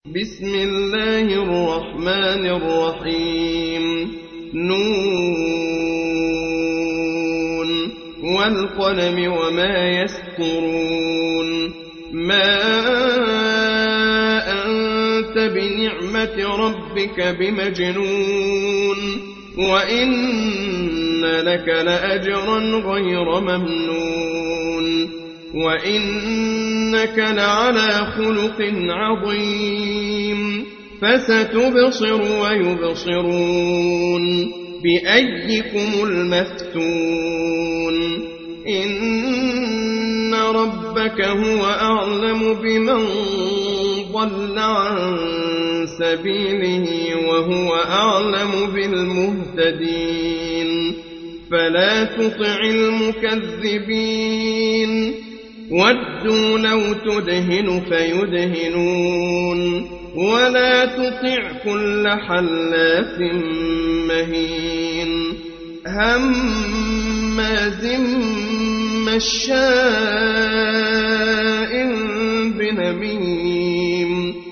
بسم الله الرحمن الرحيم نون والقلم وما يسطرون ما أنت بنعمة ربك بمجنون وإن لك لأجرا غير ممنون وإنك لعلى خلق عظيم فستبصر ويبصرون بأيكم المفتون إن ربك هو أعلم بمن ضل عن سبيله وهو أعلم بالمهتدين فلا تطع المكذبين ودوا لو تدهن فيدهنون ولا تطع كل حلاف مهين هماز مشاء بنميم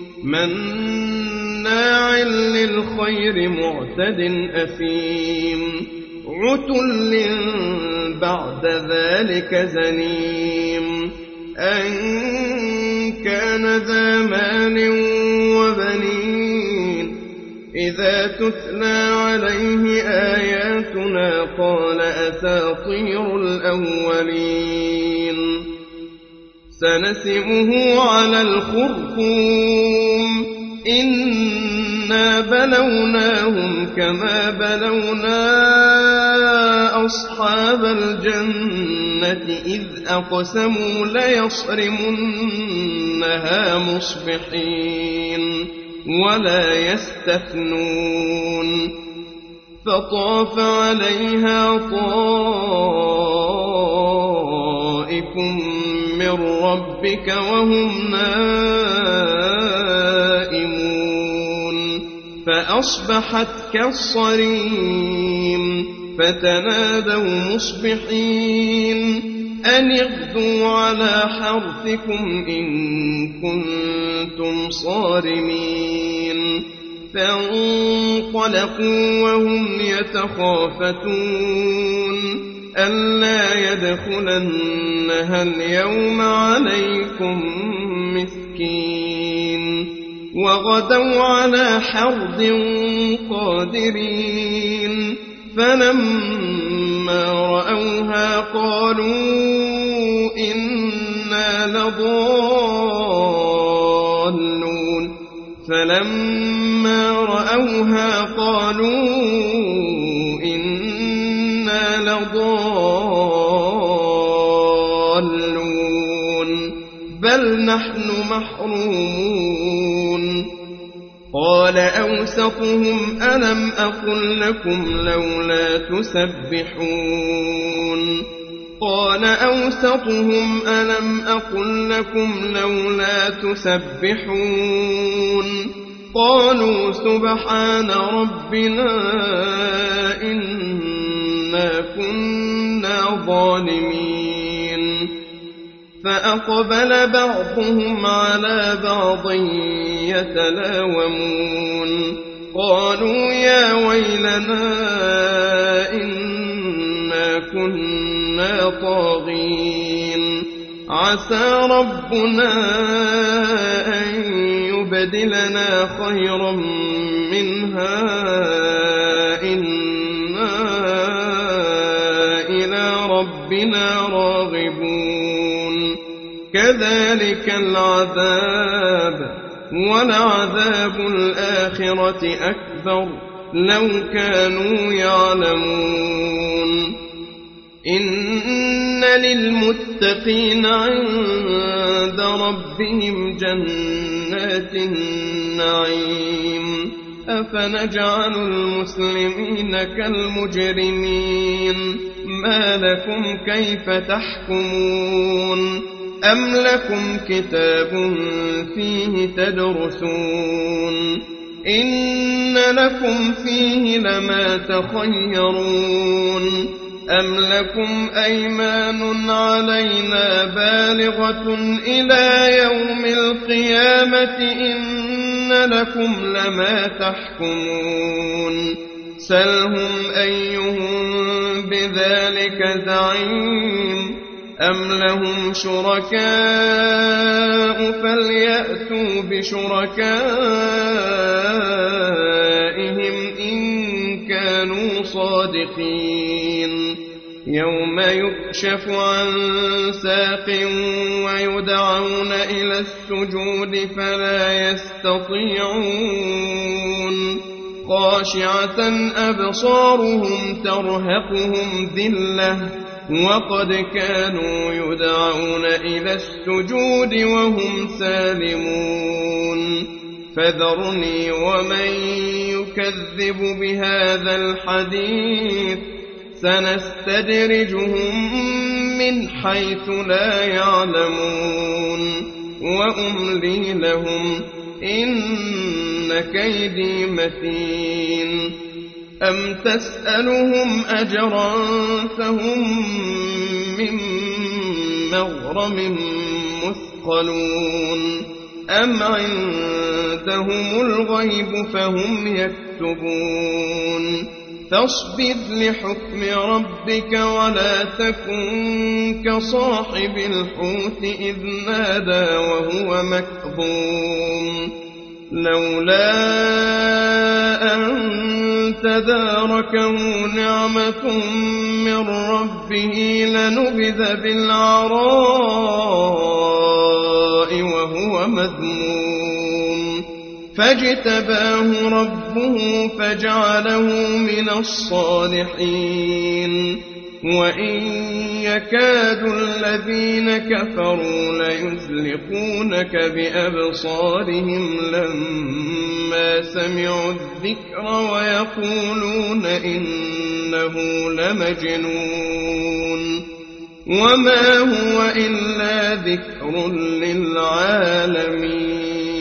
مناع للخير معتد أثيم عتل بعد ذلك زنيم أن كان ذا مال وبنين إذا تتلى عليه آياتنا قال أساطير الأولين سنسمه على الخرطوم إنا بلوناهم كما بلونا أصحاب الجنة إذ أقسموا ليصرمنها مصبحين ولا يستثنون فطاف عليها طائف من ربك وهم نائمون فأصبحت كالصريم فتنادوا مصبحين أن اغدوا على حرثكم إن كنتم صارمين فانطلقوا وهم يتخافتون ألا يدخلنها اليوم عليكم مسكين وغدوا على حرد قادرين فلما رأوها قالوا إنا لضالون فلما رأوها قالوا إنا لضالون بل نحن محرومون قال أوسطهم ألم أقل لكم لولا تسبحون قال أوسطهم ألم أقل لكم لولا تسبحون قالوا سبحان ربنا إنا كنا ظالمين فأقبل بعضهم على بعض يتلاومون قالوا يا ويلنا إنا كنا طاغين عسى ربنا أن يبدلنا خيرا منها إنا إلى ربنا راغبون كذلك العذاب ولعذاب الآخرة أكبر لو كانوا يعلمون إن للمتقين عند ربهم جنات النعيم أفنجعل المسلمين كالمجرمين ما لكم كيف تحكمون أم لكم كتاب فيه تدرسون إن لكم فيه لما تخيرون أم لكم أيمان علينا بالغة إلى يوم القيامة إن لكم لما تحكمون سلهم أيهم بذلك زعيم أم لهم شركاء فليأتوا بشركائهم إن كانوا صادقين يوم يكشف عن ساق ويدعون إلى السجود فلا يستطيعون خاشعة أبصارهم ترهقهم ذلة وقد كانوا يدعون إلى السجود وهم سالمون فذرني ومن يكذب بهذا الحديث سنستدرجهم من حيث لا يعلمون وأملي لهم إن كيدي متين أم تسألهم أجرا فهم من مغرم مثقلون أم عندهم الغيب فهم يكتبون فاصبر لحكم ربك ولا تكن كصاحب الحوت إذ نادى وهو مكظوم لولا أن تداركه نعمة من ربه لنبذ بالعراء وهو مذموم فاجتباه ربه فجعله من الصالحين وإن يكاد الذين كفروا ليزلقونك بأبصارهم لما سمعوا الذكر ويقولون إنه لمجنون وما هو إلا ذكر للعالمين